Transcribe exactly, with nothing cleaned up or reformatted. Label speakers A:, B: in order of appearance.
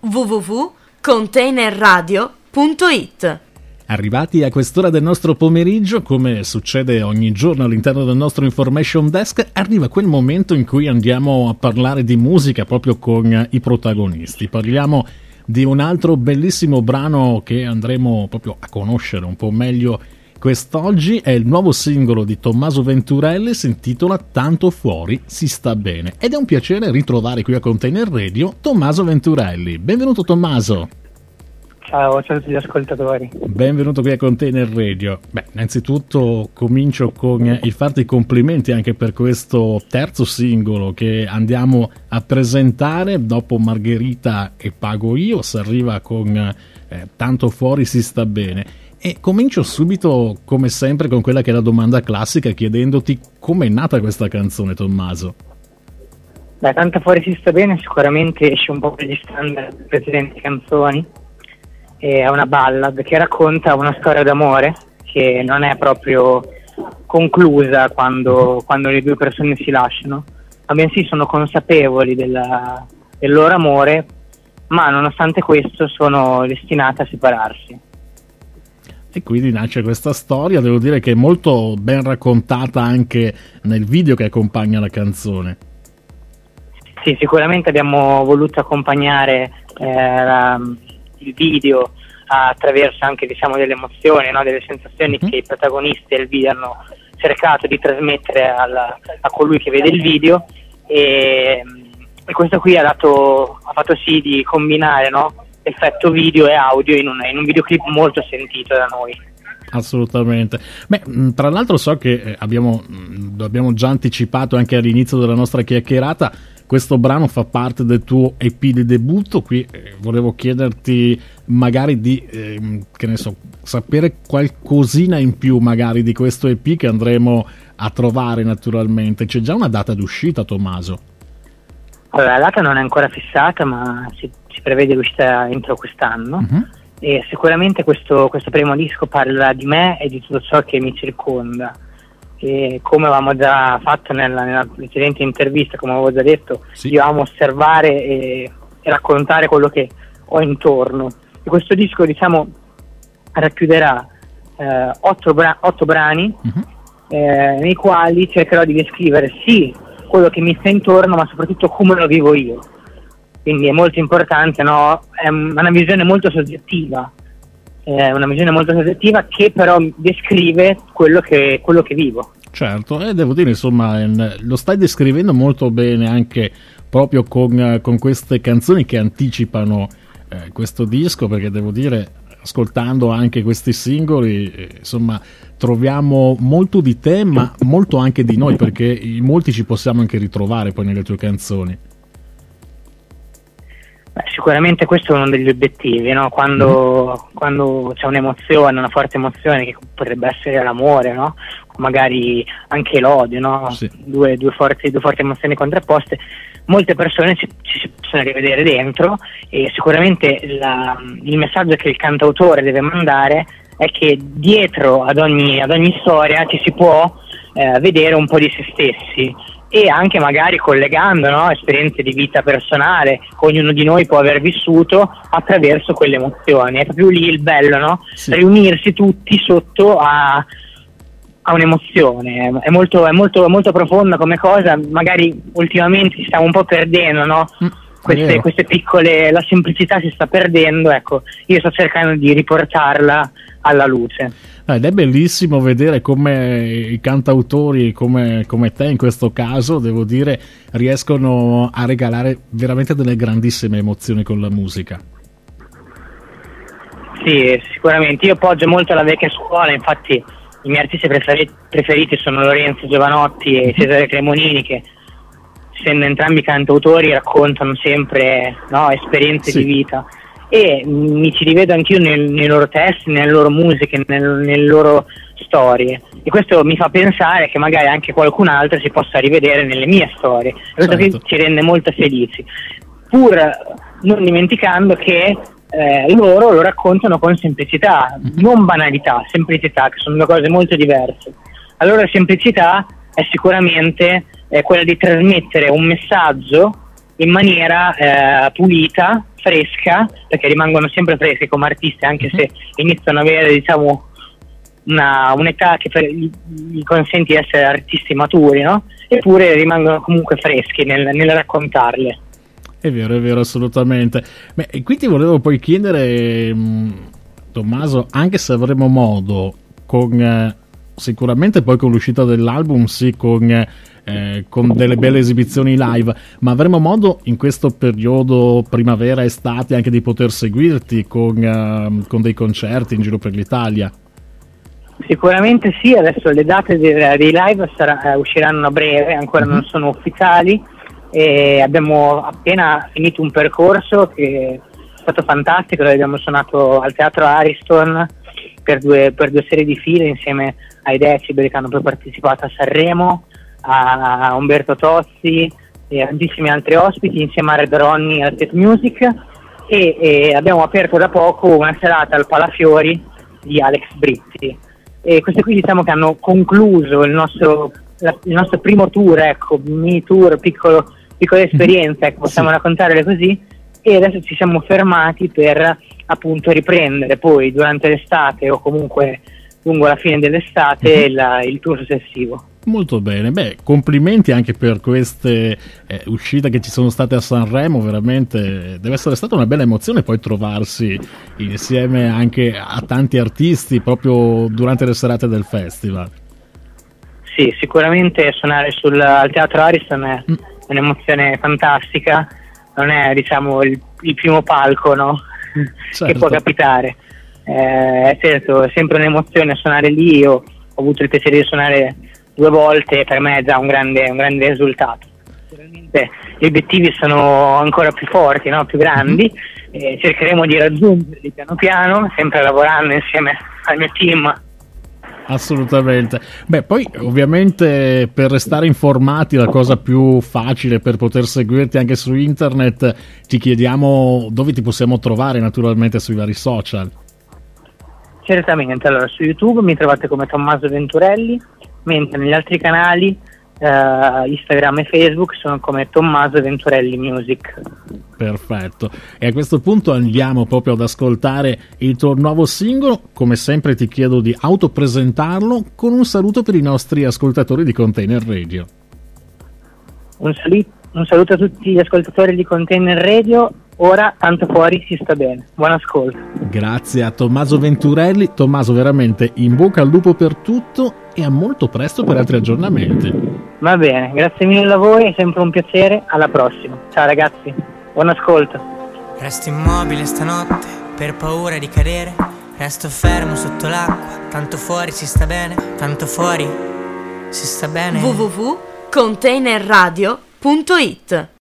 A: w w w punto container radio punto i t.
B: Arrivati a quest'ora del nostro pomeriggio, come succede ogni giorno all'interno del nostro Information Desk, arriva quel momento in cui andiamo a parlare di musica proprio con i protagonisti. Parliamo di un altro bellissimo brano che andremo proprio a conoscere un po' meglio quest'oggi. È il nuovo singolo di Tommaso Venturelli, si intitola Tanto fuori si sta bene. Ed è un piacere ritrovare qui a Container Radio Tommaso Venturelli. Benvenuto Tommaso.
C: Ciao, ciao a tutti gli ascoltatori.
B: Benvenuto qui a Container Radio. Beh, innanzitutto comincio con il farti i complimenti anche per questo terzo singolo che andiamo a presentare dopo Margherita e Pago io. Si arriva con eh, Tanto fuori si sta bene. E comincio subito, come sempre, con quella che è la domanda classica, chiedendoti com'è nata questa canzone, Tommaso.
C: Beh, Tanto fuori si sta bene sicuramente esce un po' dagli standard delle precedenti canzoni. È una ballad che racconta una storia d'amore che non è proprio conclusa quando, quando le due persone si lasciano, ma bensì sono consapevoli della, del loro amore, ma nonostante questo sono destinate a separarsi.
B: E quindi nasce questa storia, devo dire che è molto ben raccontata anche nel video che accompagna la canzone.
C: Sì, sicuramente abbiamo voluto accompagnare eh, la, il video attraverso anche, diciamo, delle emozioni, no? Delle sensazioni mm-hmm. che i protagonisti del video hanno cercato di trasmettere alla, a colui che vede il video, e, e questo qui ha, dato, ha fatto sì di combinare, no? Effetto video e audio in un, in un videoclip molto sentito da noi.
B: Assolutamente. Beh, tra l'altro so che abbiamo, lo abbiamo già anticipato anche all'inizio della nostra chiacchierata, questo brano fa parte del tuo E P di debutto. Qui eh, volevo chiederti magari di eh, che ne so, sapere qualcosina in più magari di questo E P che andremo a trovare naturalmente. C'è già una data d'uscita, Tommaso?
C: Allora, la data non è ancora fissata, ma si, si prevede l'uscita entro quest'anno. Uh-huh. E sicuramente questo, questo primo disco parla di me e di tutto ciò che mi circonda. E come avevamo già fatto nella, nella precedente intervista, come avevo già detto, sì. Io amo osservare e, e raccontare quello che ho intorno. E questo disco, diciamo, racchiuderà eh, otto, bra- otto brani uh-huh. eh, nei quali cercherò di descrivere sì quello che mi sta intorno, ma soprattutto come lo vivo io. Quindi è molto importante, no? È una visione molto soggettiva. È una visione molto soggettiva che però descrive quello che, quello che vivo.
B: Certo, e devo dire, insomma, lo stai descrivendo molto bene anche proprio con, con queste canzoni che anticipano eh, questo disco, perché devo dire, ascoltando anche questi singoli, eh, insomma, troviamo molto di te, ma molto anche di noi, perché in molti ci possiamo anche ritrovare poi nelle tue canzoni.
C: Beh, sicuramente questo è uno degli obiettivi, no? Quando, mm. quando c'è un'emozione, una forte emozione che potrebbe essere l'amore, no? Magari anche l'odio, no? Sì. Due, due, forti, due forti emozioni contrapposte, molte persone ci, ci si possono rivedere dentro, e sicuramente la, il messaggio che il cantautore deve mandare è che dietro ad ogni, ad ogni storia ci si può eh, vedere un po' di se stessi, e anche magari collegando, no, esperienze di vita personale che ognuno di noi può aver vissuto attraverso quelle emozioni. È proprio lì il bello, no? Sì. Riunirsi tutti sotto a, a un'emozione. È molto, è molto, molto profonda come cosa. Magari ultimamente ci stiamo un po' perdendo, no? Mm. Queste, queste piccole, la semplicità si sta perdendo, ecco, io sto cercando di riportarla alla luce.
B: Ed è bellissimo vedere come i cantautori come, come te in questo caso, devo dire, riescono a regalare veramente delle grandissime emozioni con la musica.
C: Sì, sicuramente, io appoggio molto la vecchia scuola, infatti i miei artisti preferiti, preferiti sono Lorenzo Giovanotti e Cesare Cremonini, che essendo entrambi cantautori raccontano sempre, no, esperienze sì. di vita, e mi ci rivedo anch'io nel, nei loro testi, nelle loro musiche, nel, nelle loro storie, e questo mi fa pensare che magari anche qualcun altro si possa rivedere nelle mie storie, e questo certo. che ci rende molto felici, pur non dimenticando che eh, loro lo raccontano con semplicità, mm-hmm. non banalità, semplicità, che sono due cose molto diverse. La loro semplicità è sicuramente è quella di trasmettere un messaggio in maniera eh, pulita, fresca, perché rimangono sempre fresche come artisti, anche se iniziano ad avere, diciamo, una, un'età che per, gli, gli consente di essere artisti maturi, no? Eppure rimangono comunque freschi nel, nel raccontarle.
B: È vero, è vero, assolutamente. Beh, e qui ti volevo poi chiedere, mh, Tommaso, anche se avremo modo, con eh, sicuramente poi con l'uscita dell'album, sì, con, eh, con delle belle esibizioni live, ma avremo modo in questo periodo primavera-estate anche di poter seguirti con, eh, con dei concerti in giro per l'Italia?
C: Sicuramente sì, adesso le date dei, dei live sarà, eh, usciranno a breve, ancora non sono ufficiali, e abbiamo appena finito un percorso che è stato fantastico, dove abbiamo suonato al Teatro Ariston per due, per due serie di file insieme ai Decibel, che hanno poi partecipato a Sanremo, a Umberto Tozzi e a tantissimi altri ospiti, insieme a Red Ronnie e al State Music, e, e abbiamo aperto da poco una serata al Palafiori di Alex Britti. E queste qui diciamo che hanno concluso il nostro, la, il nostro primo tour, ecco, mini tour, piccolo, piccola esperienza, ecco, possiamo sì. raccontarle così, e adesso ci siamo fermati per appunto riprendere poi durante l'estate o comunque lungo la fine dell'estate la, il tour successivo.
B: Molto bene, beh, complimenti anche per queste eh, uscite che ci sono state a Sanremo, veramente deve essere stata una bella emozione poi trovarsi insieme anche a tanti artisti proprio durante le serate del festival.
C: Sì, sicuramente suonare sul, al Teatro Ariston è mm. un'emozione fantastica, non è diciamo il, il primo palco, no? Certo. Che può capitare, eh, certo, è sempre un'emozione suonare lì. Io ho avuto il piacere di suonare due volte, per me è già un grande, un grande risultato. Sicuramente gli obiettivi sono ancora più forti, no? Più grandi, e cercheremo di raggiungerli piano piano, sempre lavorando insieme al mio team.
B: Assolutamente. Beh, poi ovviamente per restare informati la cosa più facile per poter seguirti anche su internet, ti chiediamo dove ti possiamo trovare, naturalmente sui vari social.
C: Certamente, allora su YouTube mi trovate come Tommaso Venturelli, mentre negli altri canali uh, Instagram e Facebook sono come Tommaso Venturelli Music.
B: Perfetto, e a questo punto andiamo proprio ad ascoltare il tuo nuovo singolo. Come sempre ti chiedo di autopresentarlo con un saluto per i nostri ascoltatori di Container Radio.
C: Un, sali- un saluto a tutti gli ascoltatori di Container Radio. Ora tanto fuori si sta bene, buon ascolto.
B: Grazie a Tommaso Venturelli. Tommaso, veramente in bocca al lupo per tutto e a molto presto per altri aggiornamenti.
C: Va bene, grazie mille a voi, è sempre un piacere, alla prossima. Ciao ragazzi, buon ascolto.
D: Resto immobile stanotte per paura di cadere, resto fermo sotto l'acqua, tanto fuori si sta bene, tanto fuori si sta bene.
A: w w w punto container radio punto it